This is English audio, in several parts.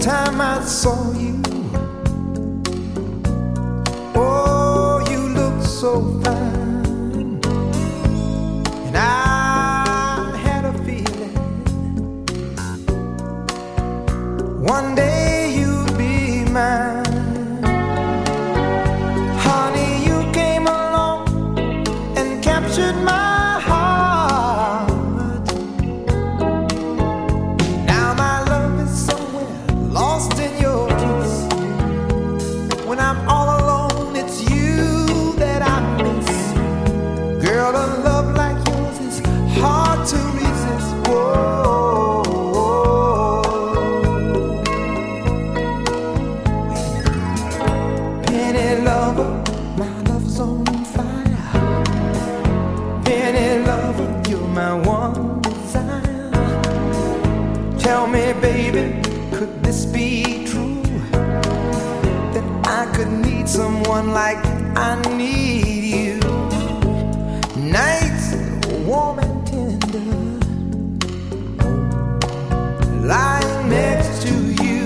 time I saw you, oh, you looked so fine, and I had a feeling one day you'd be mine. Honey, you came along and captured my lost in your kiss. When I'm all alone, it's you that I miss. Girl, a love like yours is hard to resist. Whoa, penny lover, my love's on fire. Penny lover, you're my one desire. Tell me, baby, could this be true? That I could need someone like I need you. Nights warm and tender, lying next to you.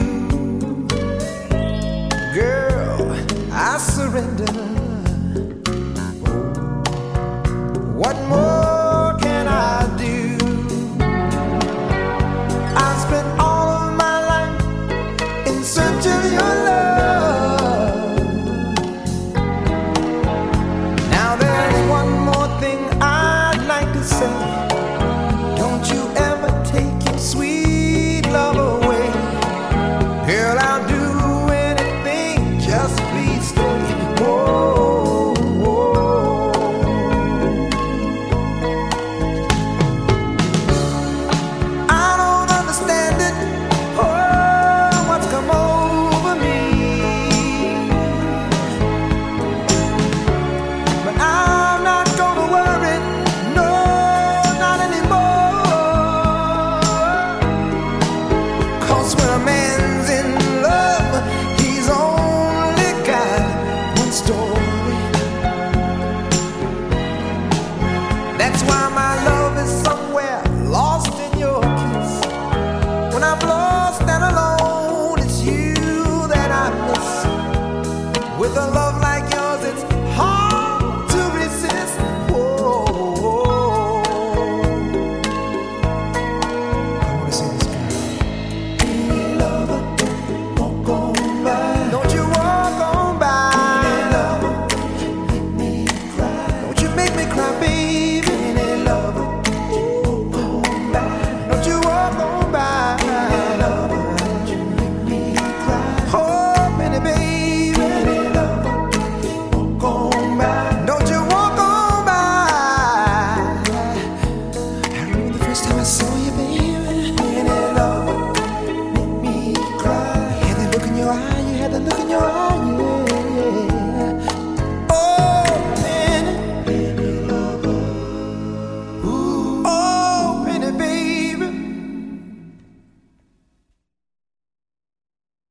Girl, I surrender. What more can I do? I spent all of my life in search of your love. Now there's one more thing I'd like to say. Don't you ever take your sweet love away. Girl, I'll do anything, just please stay. Whoa, whoa. I don't understand it. Come over me, but I'm not gonna worry, no, not anymore. 'Cause when a man's in love, he's only got one story. That's why my love is somewhere lost in your kiss. When I'm lost and alone, with a love